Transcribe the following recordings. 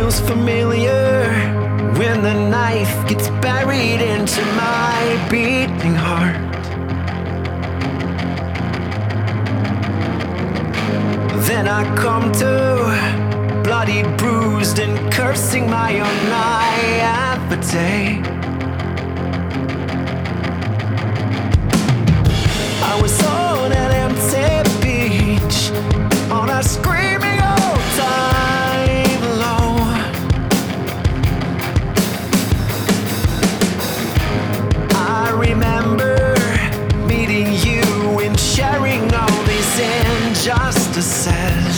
feels familiar when the knife gets buried into my beating heart. Then I come to, bloody, bruised, and cursing my own naivete. I was on an empty beach, on a screaming old time low. I remember meeting you and sharing all these injustices.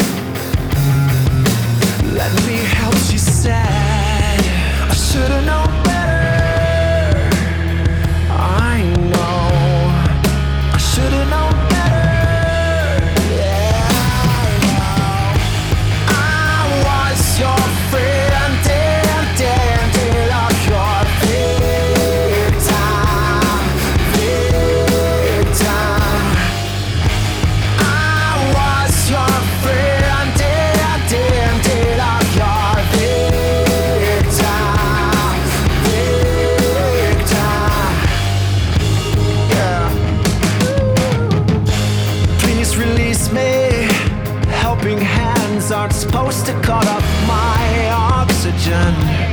Let me help, she said. I should've known better. I know I should've known better. Yeah, I know. I was your friend and ended up your victim. I was your friend and ended up your victim. Yeah. Please release me. Helping hands aren't supposed to cut up my oxygen.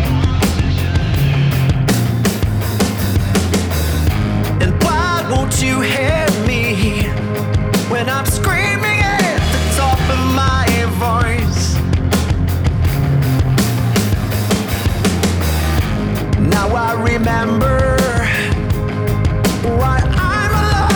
And why won't you hear me when I'm screaming at the top of my voice? Now I remember why I'm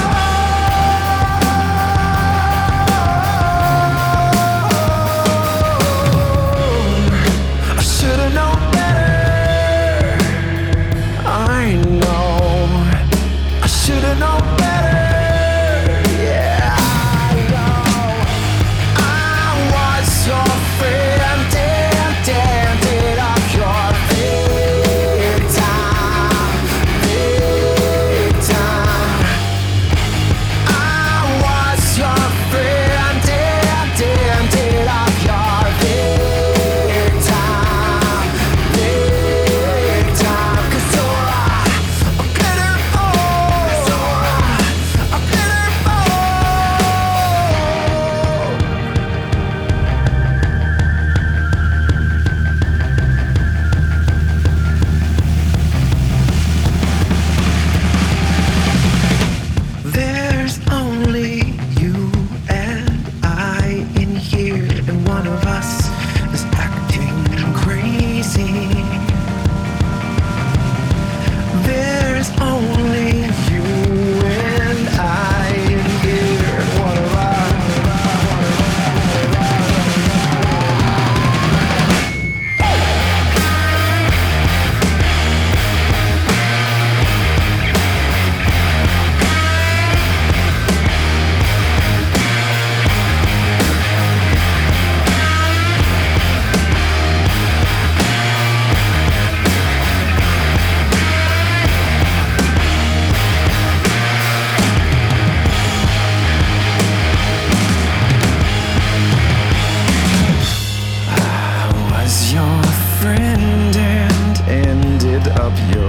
alone. I should've known better. I know I should've known better. Yeah, I know. I was your friend and ended up your victim. I was your friend and ended up your victim. 'Cause you're a glitter ball. A glitter ball. There's only you and I in here, and one of us is acting crazy. There's only you and I in here, and one of us. I was your friend and ended up your